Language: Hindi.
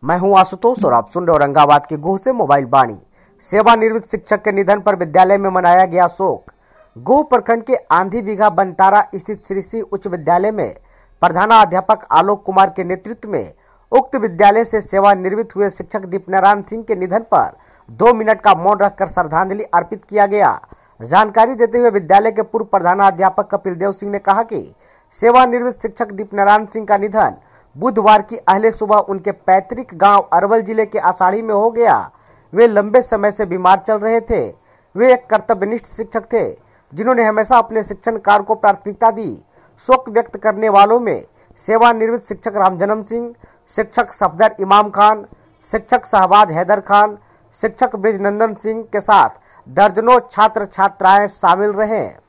मैं हूं आशुतोष और आप सुन रहे औरंगाबाद के गोह से मोबाइल वाणी। सेवानिवृत्त शिक्षक के निधन पर विद्यालय में मनाया गया शोक। गोह प्रखंड के आंधी बीघा बनतारा स्थित श्री श्री उच्च विद्यालय में प्रधानाध्यापक आलोक कुमार के नेतृत्व में उक्त विद्यालय से सेवानिवृत्त हुए शिक्षक दीपनारायण सिंह के निधन पर 2 मिनट का मौन रखकर श्रद्धांजलि अर्पित किया गया। जानकारी देते हुए विद्यालय के पूर्व प्रधानाध्यापक कपिल देव सिंह ने कहा कि सेवानिवृत्त शिक्षक दीपनारायण सिंह का निधन बुधवार की अहले सुबह उनके पैतृक गांव अरवल जिले के आषाढ़ी में हो गया। वे लंबे समय से बीमार चल रहे थे। वे एक कर्तव्यनिष्ठ शिक्षक थे जिन्होंने हमेशा अपने शिक्षण कार्य को प्राथमिकता दी। शोक व्यक्त करने वालों में सेवानिवृत्त शिक्षक रामजन्म सिंह, शिक्षक सफदर इमाम खान, शिक्षक शहबाज हैदर खान, शिक्षक ब्रिजनंदन सिंह के साथ दर्जनों छात्र छात्राएं शामिल रहे।